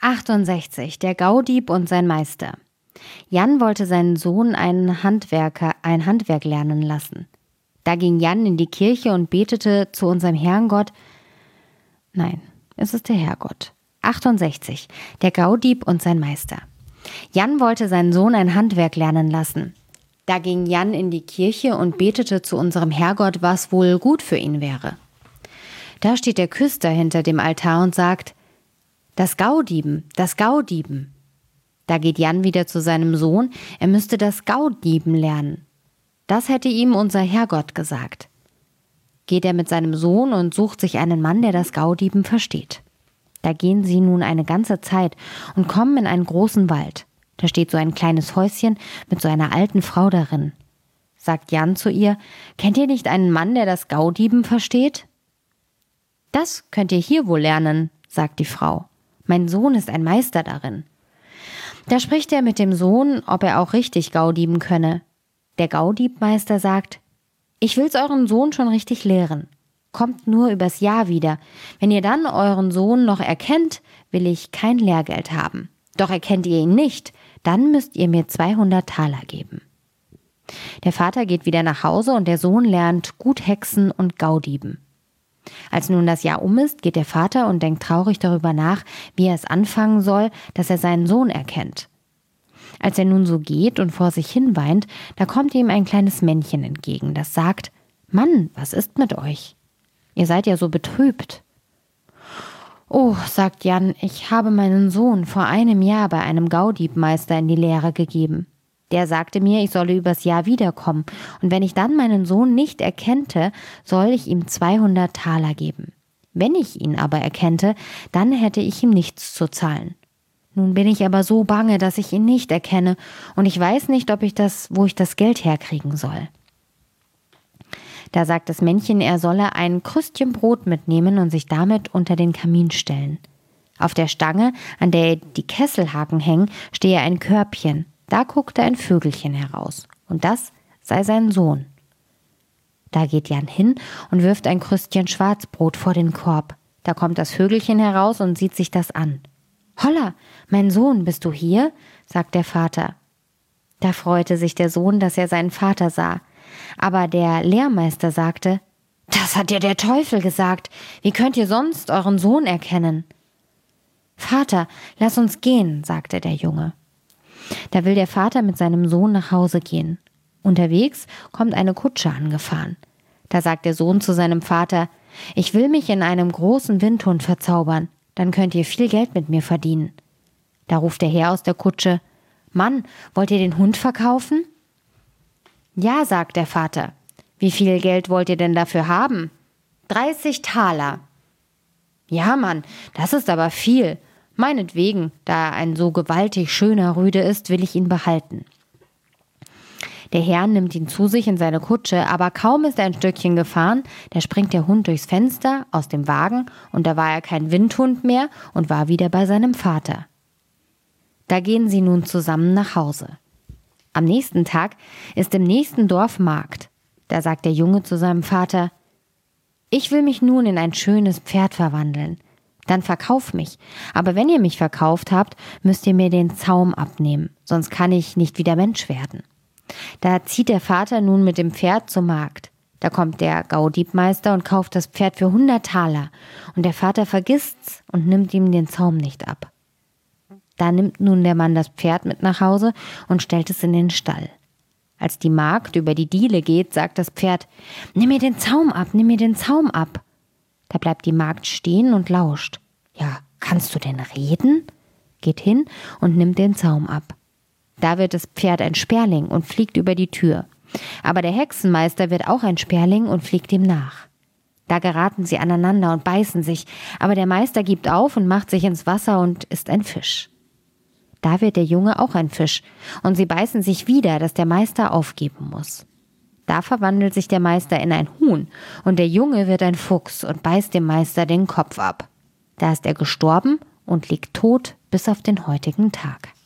68. Der Gaudieb und sein Meister. Jan wollte seinen Sohn ein Handwerk lernen lassen. Da ging Jan in die Kirche und betete zu unserem Herrgott. Nein, es ist der Herrgott. 68. Der Gaudieb und sein Meister. Jan wollte seinen Sohn ein Handwerk lernen lassen. Da ging Jan in die Kirche und betete zu unserem Herrgott, was wohl gut für ihn wäre. Da steht der Küster hinter dem Altar und sagt: Das Gaudieben, das Gaudieben. Da geht Jan wieder zu seinem Sohn, er müsste das Gaudieben lernen. Das hätte ihm unser Herrgott gesagt. Geht er mit seinem Sohn und sucht sich einen Mann, der das Gaudieben versteht. Da gehen sie nun eine ganze Zeit und kommen in einen großen Wald. Da steht so ein kleines Häuschen mit so einer alten Frau darin. Sagt Jan zu ihr: Kennt ihr nicht einen Mann, der das Gaudieben versteht? Das könnt ihr hier wohl lernen, sagt die Frau. Mein Sohn ist ein Meister darin. Da spricht er mit dem Sohn, ob er auch richtig Gaudieben könne. Der Gaudiebmeister sagt: Ich will's euren Sohn schon richtig lehren. Kommt nur übers Jahr wieder. Wenn ihr dann euren Sohn noch erkennt, will ich kein Lehrgeld haben. Doch erkennt ihr ihn nicht, dann müsst ihr mir 200 Taler geben. Der Vater geht wieder nach Hause und der Sohn lernt gut hexen und Gaudieben. Als nun das Jahr um ist, geht der Vater und denkt traurig darüber nach, wie er es anfangen soll, dass er seinen Sohn erkennt. Als er nun so geht und vor sich hin weint, da kommt ihm ein kleines Männchen entgegen, das sagt: Mann, was ist mit euch? Ihr seid ja so betrübt. Oh, sagt Jan, ich habe meinen Sohn vor einem Jahr bei einem Gaudiebmeister in die Lehre gegeben. Der sagte mir, ich solle übers Jahr wiederkommen, und wenn ich dann meinen Sohn nicht erkennte, soll ich ihm 200 Taler geben. Wenn ich ihn aber erkennte, dann hätte ich ihm nichts zu zahlen. Nun bin ich aber so bange, dass ich ihn nicht erkenne, und ich weiß nicht, wo ich das Geld herkriegen soll. Da sagt das Männchen, er solle ein Krüstchen Brot mitnehmen und sich damit unter den Kamin stellen. Auf der Stange, an der die Kesselhaken hängen, stehe ein Körbchen. Da guckte ein Vögelchen heraus, und das sei sein Sohn. Da geht Jan hin und wirft ein Krüstchen Schwarzbrot vor den Korb. Da kommt das Vögelchen heraus und sieht sich das an. »Holla, mein Sohn, bist du hier?« sagt der Vater. Da freute sich der Sohn, dass er seinen Vater sah. Aber der Lehrmeister sagte: »Das hat dir der Teufel gesagt. Wie könnt ihr sonst euren Sohn erkennen?« »Vater, lass uns gehen«, sagte der Junge. Da will der Vater mit seinem Sohn nach Hause gehen. Unterwegs kommt eine Kutsche angefahren. Da sagt der Sohn zu seinem Vater: »Ich will mich in einem großen Windhund verzaubern, dann könnt ihr viel Geld mit mir verdienen.« Da ruft der Herr aus der Kutsche: »Mann, wollt ihr den Hund verkaufen?« »Ja«, sagt der Vater. »Wie viel Geld wollt ihr denn dafür haben?« 30 Taler. »Ja, Mann, das ist aber viel. Meinetwegen, da er ein so gewaltig schöner Rüde ist, will ich ihn behalten.« Der Herr nimmt ihn zu sich in seine Kutsche, aber kaum ist er ein Stückchen gefahren, da springt der Hund durchs Fenster aus dem Wagen, und da war er kein Windhund mehr und war wieder bei seinem Vater. Da gehen sie nun zusammen nach Hause. Am nächsten Tag ist im nächsten Dorf Markt. Da sagt der Junge zu seinem Vater: »Ich will mich nun in ein schönes Pferd verwandeln. Dann verkauf mich. Aber wenn ihr mich verkauft habt, müsst ihr mir den Zaum abnehmen, sonst kann ich nicht wieder Mensch werden.« Da zieht der Vater nun mit dem Pferd zum Markt. Da kommt der Gaudiebmeister und kauft das Pferd für 100 Taler. Und der Vater vergisst's und nimmt ihm den Zaum nicht ab. Da nimmt nun der Mann das Pferd mit nach Hause und stellt es in den Stall. Als die Magd über die Diele geht, sagt das Pferd: »Nimm mir den Zaum ab, nimm mir den Zaum ab.« Da bleibt die Magd stehen und lauscht. »Ja, kannst du denn reden?« Geht hin und nimmt den Zaum ab. Da wird das Pferd ein Sperling und fliegt über die Tür. Aber der Hexenmeister wird auch ein Sperling und fliegt ihm nach. Da geraten sie aneinander und beißen sich, aber der Meister gibt auf und macht sich ins Wasser und ist ein Fisch. Da wird der Junge auch ein Fisch, und sie beißen sich wieder, dass der Meister aufgeben muss. Da verwandelt sich der Meister in ein Huhn, und der Junge wird ein Fuchs und beißt dem Meister den Kopf ab. Da ist er gestorben und liegt tot bis auf den heutigen Tag.